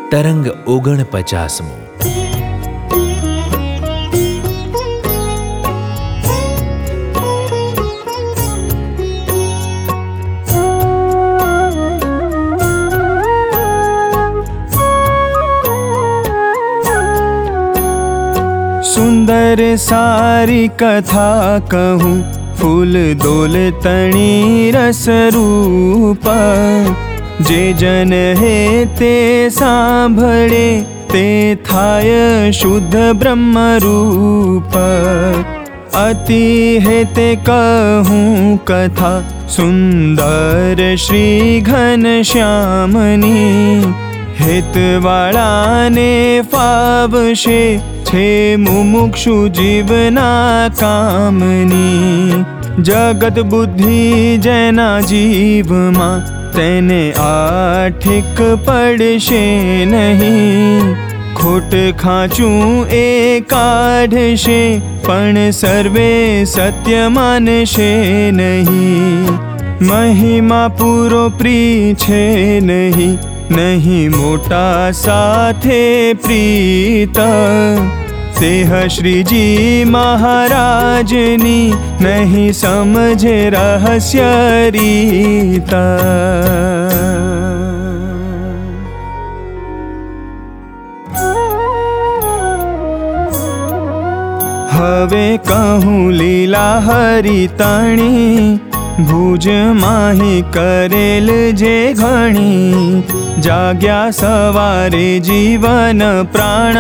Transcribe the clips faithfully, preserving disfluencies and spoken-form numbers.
તરંગ ઓગણપચાસમો. सुंदर सारी कथा कहूँ फूल दोल तणी रस रूप, जे जन हे ते सांभळे ते थाय शुद्ध ब्रह्म रूप। अति हे ते कहूँ कथा सुंदर श्री घनश्यामनी, हेतवाळा ने फावशे छे मुमुक्षु जीवना कामनी। जगत बुद्धि जेना जीव मा तेने आठिक पड़शे नहीं, खोट खाचू ए काढ़शे पण सर्वे सत्य मानशे नहीं। महिमा पूरो प्रीछे नहीं, नहीं मोटा साथे प्रीत, तेह श्रीजी महाराजनी नहीं समझे रहस्य रीता। हवे कहूँ लीला हरिताणी, भुज माही करेल जे घणी। जाग्या सवारे जीवन प्राण,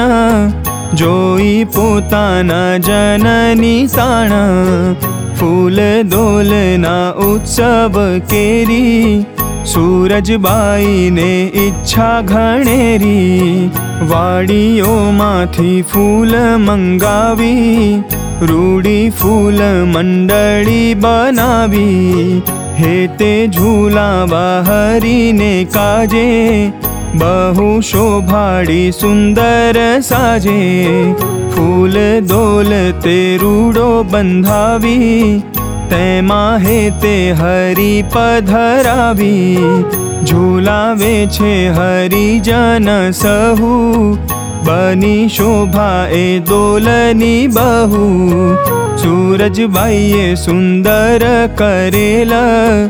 जोई पोताना जननी ताण। फूल दोलना उत्सव केरी, सूरजबाई ने इच्छा घणेरी। वाड़ीओ माथी फूल मंगावी, रूड़ी फूल मंडली बनावी। हेते झूलावा हरी ने काजे, बहु शोभाड़ी सुंदर साजे। फूल दोलते रूड़ो बंधावी, तेमा हेते हरी पधरावी। झूलावे छे हरी जन सहु, बनी शोभा ए दोलनी बहु। सूरजबाईए सुंदर करेला,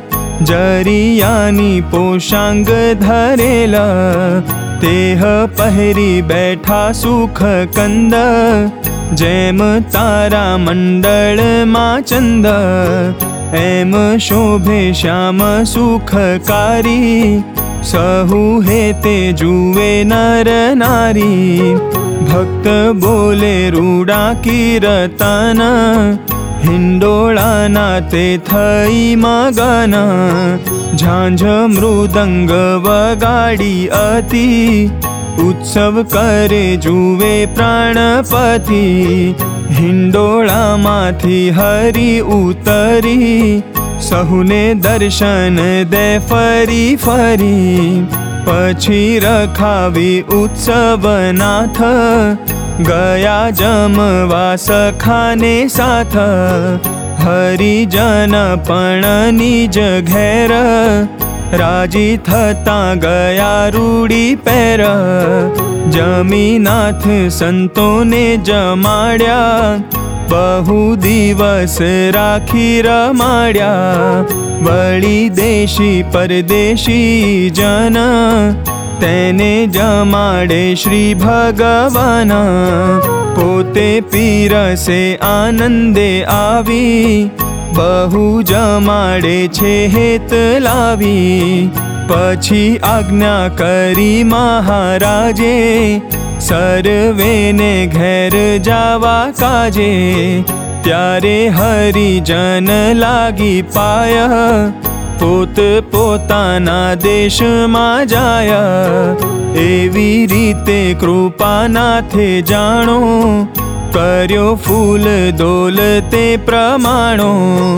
जरियानी पोशांग धरेला। तेह पहरी बैठा सुख कंद, जेम तारा मंडल मा चंद। एम शोभे श्याम सुखकारी, सहु हेते जुए नर नारी। भक्त बोले रूड़ा कीर्तन, हिंडोळा नाते थई मगन। झांझ मृदंग वगाड़ी अति, उत्सव करे जुवे प्राणपति। हिंडोळा माथी हरि उतरी, सहुने दर्शन दे फरी फरी। पछी रखावी उत्सव नाथ, गया जमवा सखाने साथ। हरिजन पण निज घेर, राजी थता गया रूड़ी पैर। जमीनाथ संतोने जमाड्या, बहु दिवस राखी रमाड्या। वળી देशी परदेशी जन, तेने जमाडे श्री भगवान। पोते पीरसे आनंदे आवी, बहु जमाडे छे हेत लावी। पछी आज्ञा करी महाराजे, सर्वेने घेर जावा काजे। त्यारे हरिजन लागी पाय, पोत पोताना देश मा जाया। एवी रीते कृपानाथे जाणो, कर्यो फूल दोलते प्रमाणो।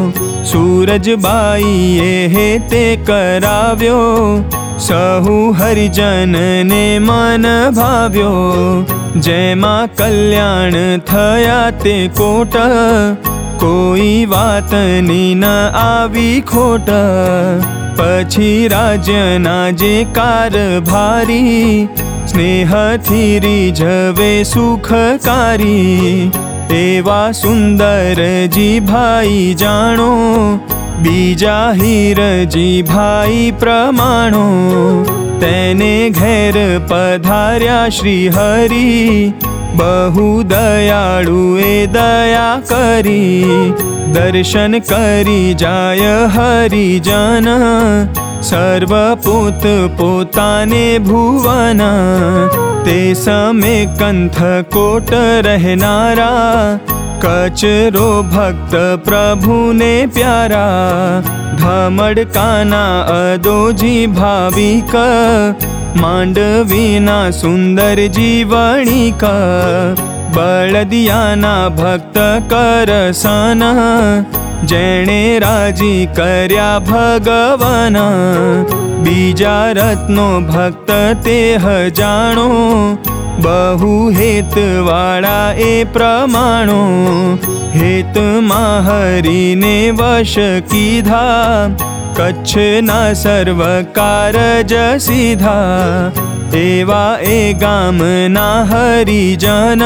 सूरजबाईए हेते कराव्यो, सहु हरिजन ने मन भाव्यो। जेमा कल्याण थया ते कोट, कोई वातनी न आवी खोट। पछी राज्यना जे कारभारी સ્નેહથી રીઝવે સુખકારી એવા સુંદરજી ભાઈ જાણો બીજા હીરજી ભાઈ પ્રમાણો તેને ઘેર પધાર્યા શ્રી હરિ બહુ દયાળુ એ દયા કરી દર્શન કરી જાય હરિજન સર્વ પોત પોતાને ભુવન તે સમે કંથકોટ રહેનારા કચરો ભક્ત પ્રભુને પ્યારા ધમડકાના અદોજી ભાવિક માંડવીના સુંદરજી વણિક બળદિયાના ભક્ત કરસન જેણે રાજી કર્યા ભગવાન બીજા રત્નો ભક્ત તે જાણો બહુ હેતવાળા એ પ્રમાણો હેતમાં હરીને વશ કીધા કચ્છના સર્વ કારજ સીધા એવા એ ગામના હરિજન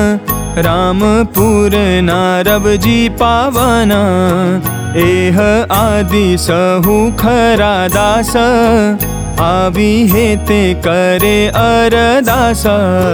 રામપુરના રબજી પાવન એહ આદિ સહુ ખરા દાસ આવી હેતે કરે અરદાસ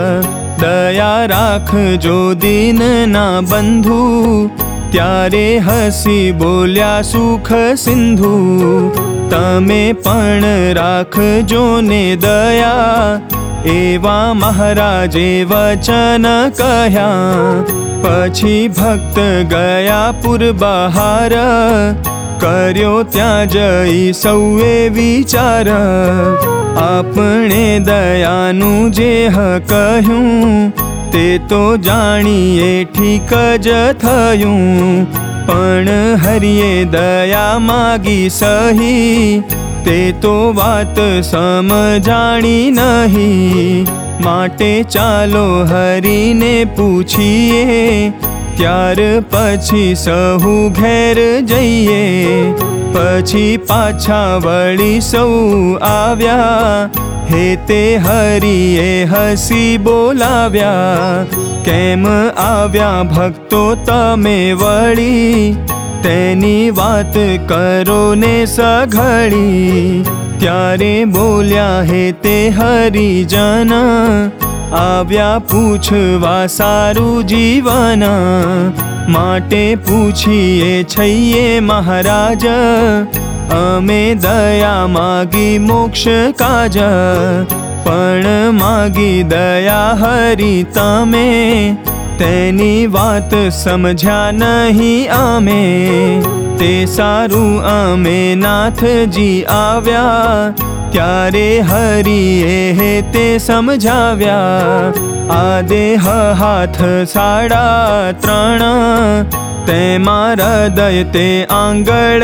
દયા રાખજો દીનના બંધુ ત્યારે હસી બોલ્યા સુખ સિંધુ તમે પણ રાખજો ને દયા એવા મહારાજે વચન કહ્યા પછી ભક્ત ગયા પુર બહાર કર્યો ત્યાં જઈ સૌએ વિચાર આપણે દયાનું જે કહ્યું તે તો જાણીએ ઠીક જ થયું પણ હરિએ દયા માગી સહી તે તો વાત સમજાણી નહીં માટે ચાલો હરિને પૂછીએ ત્યાર પછી સહુ ઘેર જઈએ પછી પાછા વળી સૌ આવ્યા હેતે હરિએ હસી બોલાવ્યા કેમ આવ્યા ભક્તો તમે વળી તેની વાત કરો ને સઘળી ત્યારે બોલ્યા હેતે હરિજન આવ્યા પૂછવા સારું જીવન માટે પૂછીએ છીએ મહારાજ અમે દયા માગી મોક્ષ કાજ પણ માગી દયા હરિ તમે તેની વાત સમજ્યા નહીં અમે તે સારું અમે નાથજી આવ્યા ત્યારે હરિએ તે સમજાવ્યા આ દેહ હાથ સાડા ત્રણ તેમાં હૃદય તે આંગળ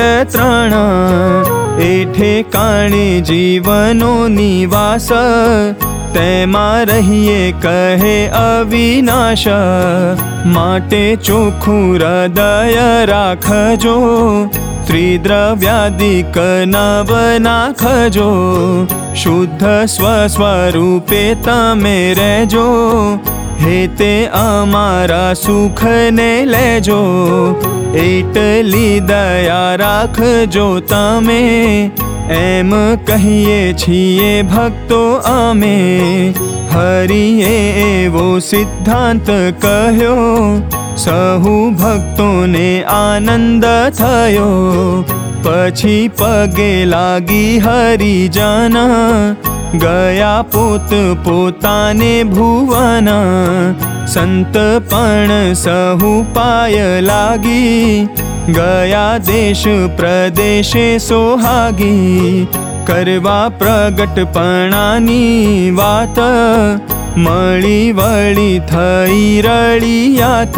ત્રણ એ ઠેકાણે જીવનો નિવાસ તેમાં રહીએ કહે અવિનાશ માટે ચોખ્ખું હૃદય રાખજો ત્રિદ્રવ્યાદિક નવ નાખજો શુદ્ધ સ્વ સ્વરૂપે તમે રહેજો હેતે અમારા સુખને લેજો એટલી દયા રાખજો તમે એમ કહીએ છીએ ભક્તો અમે હરિએ એવો સિદ્ધાંત કહ્યો સહુ ભક્તોને આનંદ થયો પછી પગે લાગી હરિજન ગયા પોત પોતાને ભુવન સંત પણ સહુ પાય લાગી ગયા દેશ પ્રદેશે સોહાગી કરવા પ્રગટપણાની વાત મળી વળી થઈ રળિયાત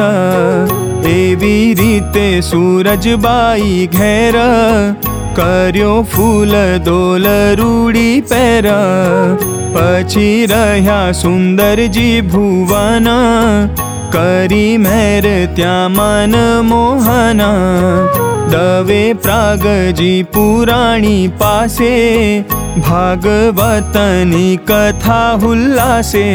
એવી રીતે સૂરજબાઈ ઘેર કર્યો ફૂલ દોલ રૂડી પહેર પછી રહ્યા સુંદરજી ભુવન કરી મેર ત્યાં મન મોહના દવે પ્રાગજી પુરાણી પાસે ભાગવતની કથા હુલ્લાસે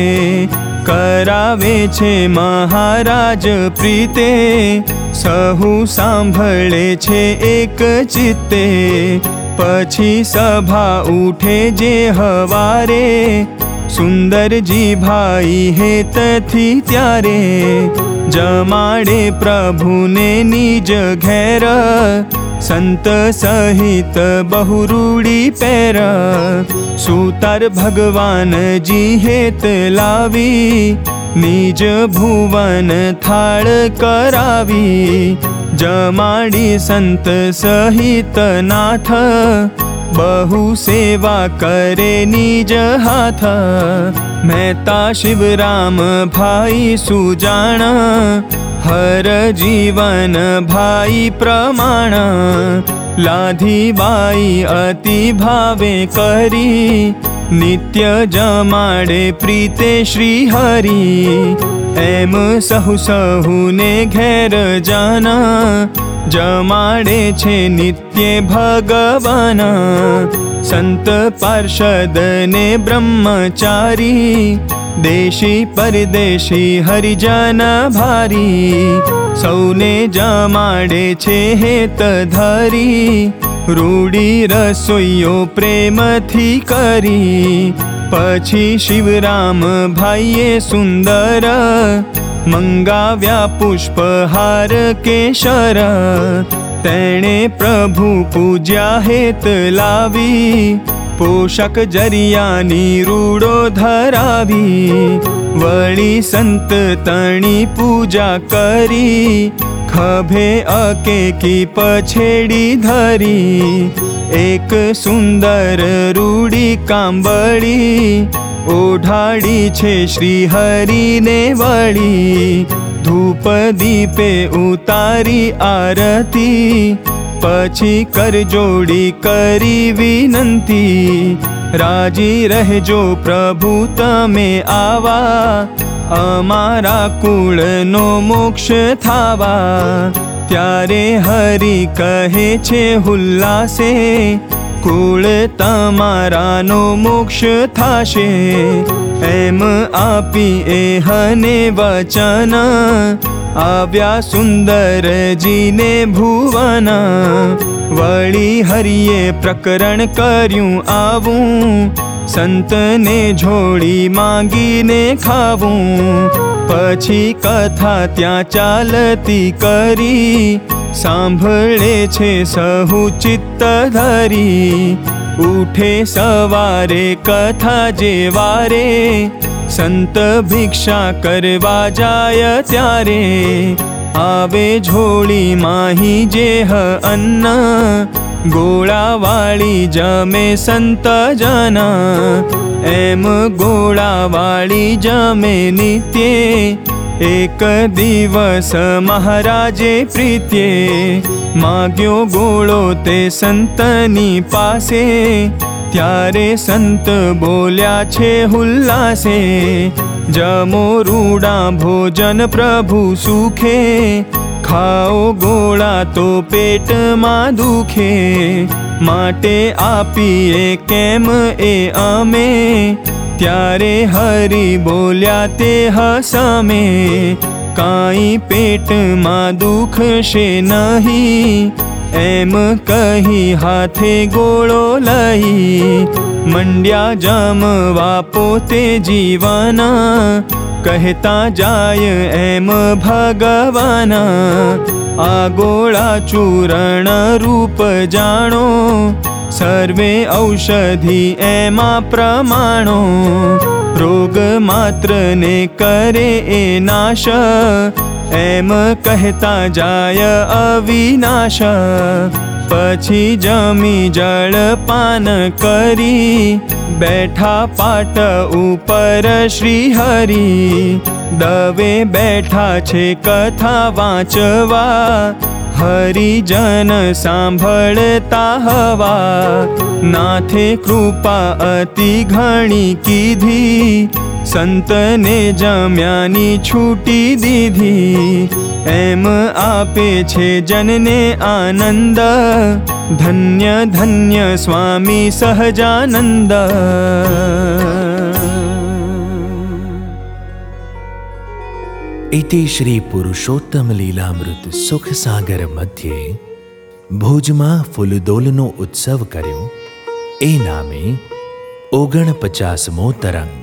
કરાવે છે મહારાજ પ્રીતે સહુ સાંભળે છે એક ચિત્તે પછી સભા ઉઠે જે હવારે સુંદરજી ભાઈ હેતથી ત્યારે જમાડે પ્રભુને નિજ ઘેર સંત સહિત બહુ રૂડી પેર સુતાર ભગવાનજી હેત લાવી નિજ ભુવન થાળ કરાવી જમાડી સંત સહિત નાથ બહુ સેવા કરે નિજ હાથ મહેતા શિવરામ ભાઈ સુજાણ હર જીવન ભાઈ પ્રમાણ લાધી બાઈ અતિ ભાવે કરી નિત્ય જમાડે પ્રીતે શ્રી હરિ એમ સહુ સહુને ઘેર જાના જમાડે છે નિત્ય ભગવાન સંત પાર્ષદ ને બ્રહ્મચારી દેશી પરદેશી હરિજન ભારી સૌને જમાડે છે હેત ધરી રૂડી રસોઈઓ પ્રેમથી કરી પછી શિવરામ ભાઈએ સુંદર મંગાવ્યા પુષ્પહાર કેશર તેણે પ્રભુ પૂજ્યા હેત લાવી પોષક જરિયાની રૂડો ધરાવી વળી સંત તણી પૂજા કરી ખભે અકેકી પછેડી ધરી એક સુંદર રૂડી કાંબળી ઓઢાડી છે શ્રી હરિને વળી ધૂપ દીપે ઉતારી આરતી પછી કરજોડી કરી વિનંતી રાજી રહેજો પ્રભુ તમે આવા અમારા કુળનો મોક્ષ થાવા ત્યારે હરિ કહે છે હુલ્લાસે કુળ તમારાનો મોક્ષ થાશે એમ આપી એ હને વચન આવ્યા સુંદરજીને ભુવન વળી હરિએ પ્રકરણ કર્યું આવું સંતને જોડી માંગીને ખાવું પછી કથા ત્યાં ચાલતી કરી સાંભળે છે સહુ ચિત્ત ધરી ઉઠે સવારે કથા જે વારે સંત ભિક્ષા કરવા જાય ત્યારે આવે ઝોળી માહી જેહ અન્ન ગોળાવાળી જમે સંત જન એમ ગોળાવાળી જમે નિત્યે એક દિવસ મહારાજે પ્રીત્યે માગ્યો ગોળો તે સંતની પાસે ત્યારે સંત બોલ્યા છે હુલ્લાસે જમો રૂડા ભોજન પ્રભુ સુખે ખાઓ ગોળા તો પેટમાં દુખે માટે આપીએ કેમ એ અમે ત્યારે હરિ બોલ્યા તે હસમે કાંઈ પેટમાં દુખશે નહીં એમ કહી હાથે ગોળો લઈ મંડ્યા જમવા પોતે જીવન કહેતા જાય એમ ભગવાન આ ગોળા ચૂરણ રૂપ જાણો સર્વે ઔષધિ એમાં પ્રમાણો રોગ માત્રને કરે એ નાશ એમ કહેતા જાય અવિનાશ પછી જમી જળપાન કરી બેઠા પાટ ઉપર શ્રી હરિ દવે બેઠા છે કથા વાંચવા हरिजन सांभळता हवा, नाथे कृपा अति घणी कीधी, संतने जम्यानी छूटी दीधी। एम आपे छे जनने आनंद, धन्य धन्य स्वामी सहजानंद। इति श्री पुरुषोत्तम लीलामृत सुख सागर मध्य भुजमा फूलदोलनो उत्सव कर्यो ए नामे ओगणपचासमो तरंग।